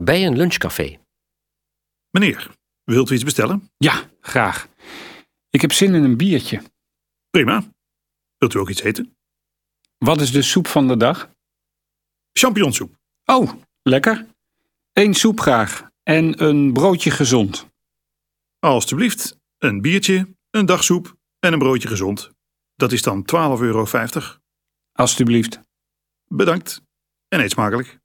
bij een lunchcafé. Meneer, wilt u iets bestellen? Ja, graag. Ik heb zin in een biertje. Prima. Wilt u ook iets eten? Wat is de soep van de dag? Champignonsoep. Oh, lekker. 1 soep graag en een broodje gezond. Alsjeblieft, een biertje, een dagsoep en een broodje gezond. Dat is dan €12,50. Alsjeblieft. Bedankt en eet smakelijk.